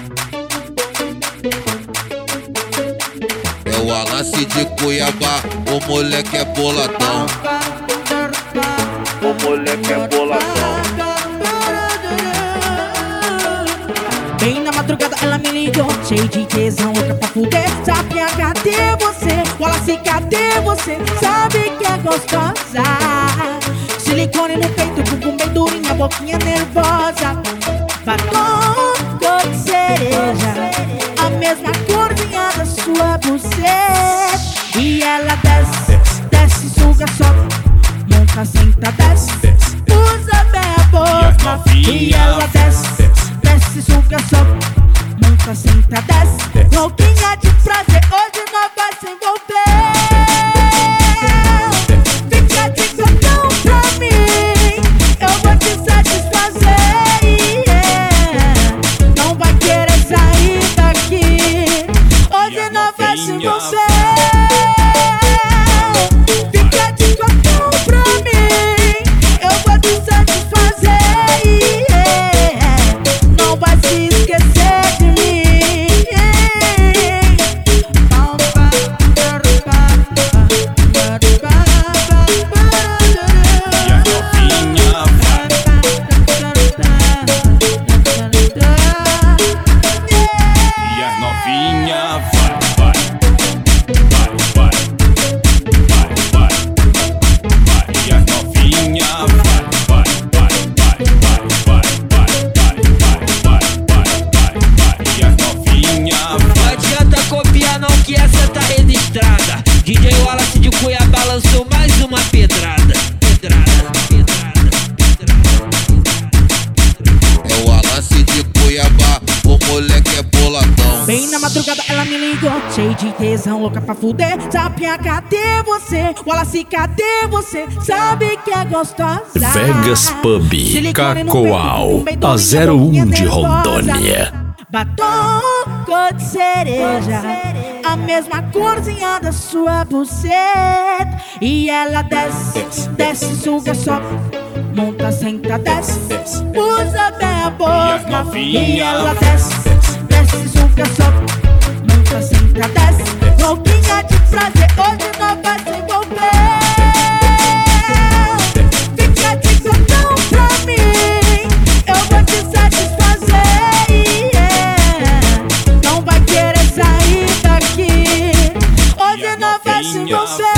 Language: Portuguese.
É o Wallace de Cuiabá, o moleque é boladão. O moleque é boladão. Bem na madrugada ela me ligou, cheio de tesão, louca pra fuder. Sapinha, cadê você? Wallace, cadê você? Sabe que é gostosa. Silicone no peito, bumbum bem durinha, boquinha nervosa. Batom cor de cereja, a mesma corzinha da sua buceta. E ela desce, desce, suga, sobe, monta, senta, desce, usa bem a boca. E ela desce, desce, suga, sobe, monta, senta, desce, louquinha de prazer, hoje nós vai se envolver. Fica de cotão pra mim, eu vou te satisfazer. Não vai querer sair daqui, hoje nós vai se envolver. Fica de cotão pra mim, eu vou te satisfazer. Não vai se esquecer de mim. E as novinha vai. E as novinha vai. E as novinha Não adianta copiar não que essa tá registrada. DJ Wallace de Cuiabá lançou mais uma pedrada. É o Wallace de Cuiabá, o moleque é boladão. Bem na madrugada ela me ligou, cheio de tesão, louca pra fuder. Sapinha, cadê você? Wallace, cadê você? Sabe que é gostosa. Vegas Pub, Silicone no Cacoal, peito, a boquinha 01 de nervosa. Rondônia. Batom cor de cereja, a mesma corzinha da sua buceta. E ela desce, desce, suga, sobe, monta, senta, desce, usa bem a boca. E ela desce, desce, suga, sobe, monta, senta, desce, louquinha de prazer, hoje nós vai se envolver. Fica de cotão pra mim, eu vou te satisfazer. Não vai querer sair daqui, hoje nós vai se envolver.